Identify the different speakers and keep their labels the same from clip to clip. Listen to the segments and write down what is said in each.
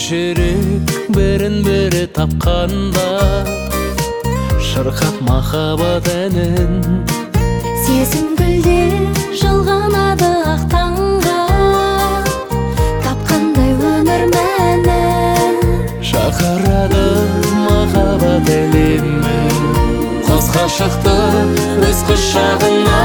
Speaker 1: жүрек бірін-бірі тапқанда шырқап махаббат әнін.
Speaker 2: Сезім гүлде жылғанады ақ таңға, тапқандай өмір мәнін.
Speaker 1: Шақырады махаббат әлемі, қос ғашықтар өз құшағына.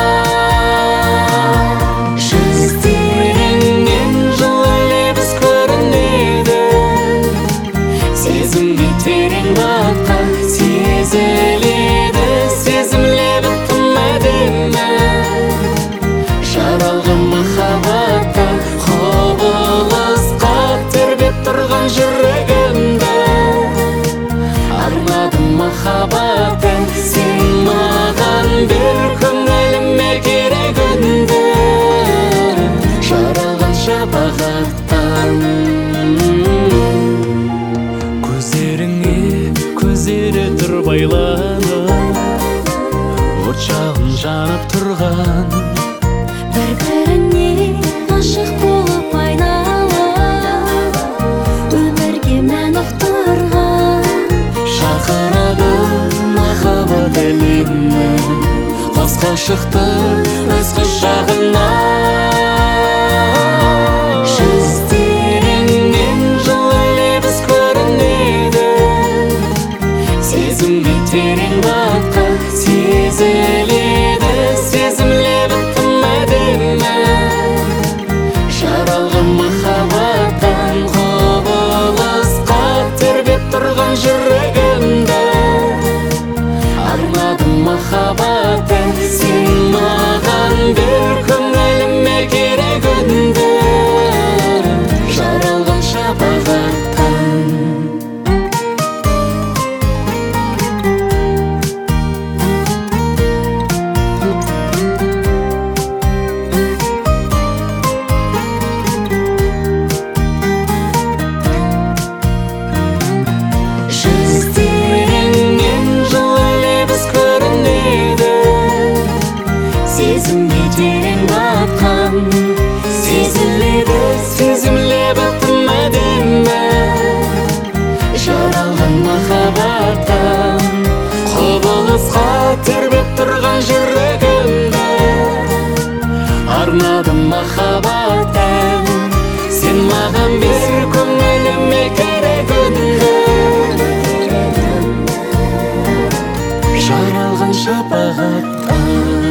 Speaker 1: Жүздеріңнен жылы лебіз көрінеді, сезімге терең батқан сезіледі. Сезім лебі тым әдемі, жаралған махаббаттан құбылысқа тербеп тұрған жүрегімді. Арнадым махаббаттан, сен маған бер көңіліме керек үнді, жаралған шапағаттан. Көздеріңе көздері тұр байланып, от жалын жанып тұрған.
Speaker 2: Бір-біріне ғашық болып айналып, өмірге мән ұқтырған.
Speaker 1: Шақырады махаббат әлемі, қос ғашықтар өз құшағына. Жүздеріңнен жылы лебіз көрінеді, сезімге терең батқан сезіледі. Сезім лебі тым әдемі, жаралған махаббаттан құбылысқа тербеп тұрған жүрегімді. Арнадым махаббаттан, сен маған бер көңіліме керек үнді, жаралған шапағаттан. Жүздеріңнен жылы лебіз көрінеді, сезімге терең батқан сезіледі. Сезім лебі тым әдемі, жаралған махаббаттан құбылысқа тербеп тұрған жүрегімді. Арнадым махаббаттан, сен маған бер көңіліме керек үнді, жаралған шапағаттан.